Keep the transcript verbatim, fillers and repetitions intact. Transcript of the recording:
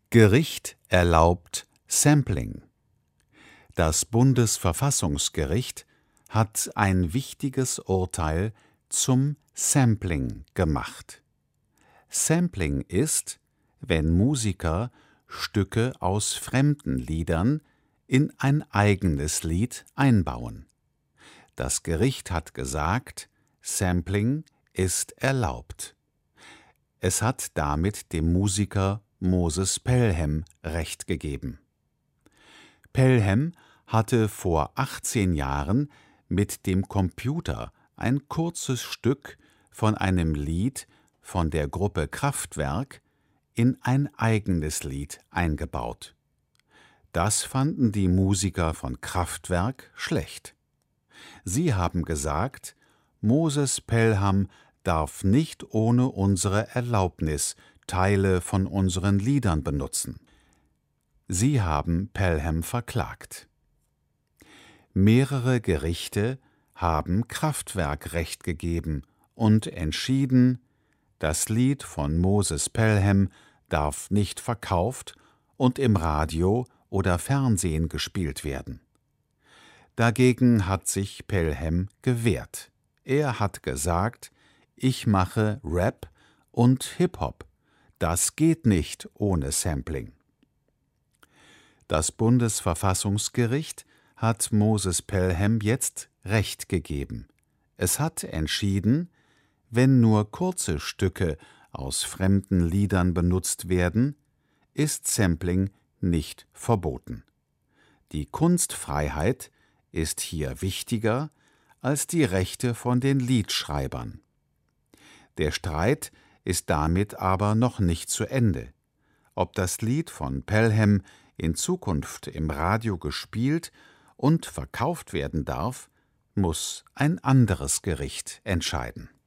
Gericht erlaubt Sampling. Das Bundesverfassungsgericht hat ein wichtiges Urteil zum Sampling gemacht. Sampling ist, wenn Musiker Stücke aus fremden Liedern in ein eigenes Lied einbauen. Das Gericht hat gesagt, Sampling ist erlaubt. Es hat damit dem Musiker Moses Pelham Recht gegeben. Pelham hatte vor achtzehn Jahren mit dem Computer ein kurzes Stück von einem Lied von der Gruppe Kraftwerk in ein eigenes Lied eingebaut. Das fanden die Musiker von Kraftwerk schlecht. Sie haben gesagt, Moses Pelham darf nicht ohne unsere Erlaubnis Teile von unseren Liedern benutzen. Sie haben Pelham verklagt. Mehrere Gerichte haben Kraftwerk Recht gegeben und entschieden, das Lied von Moses Pelham darf nicht verkauft und im Radio oder Fernsehen gespielt werden. Dagegen hat sich Pelham gewehrt. Er hat gesagt, ich mache Rap und Hip-Hop. Das geht nicht ohne Sampling. Das Bundesverfassungsgericht hat Moses Pelham jetzt Recht gegeben. Es hat entschieden, wenn nur kurze Stücke aus fremden Liedern benutzt werden, ist Sampling nicht verboten. Die Kunstfreiheit ist hier wichtiger als die Rechte von den Liedschreibern. Der Streit ist damit aber noch nicht zu Ende. Ob das Lied von Pelham in Zukunft im Radio gespielt und verkauft werden darf, muss ein anderes Gericht entscheiden.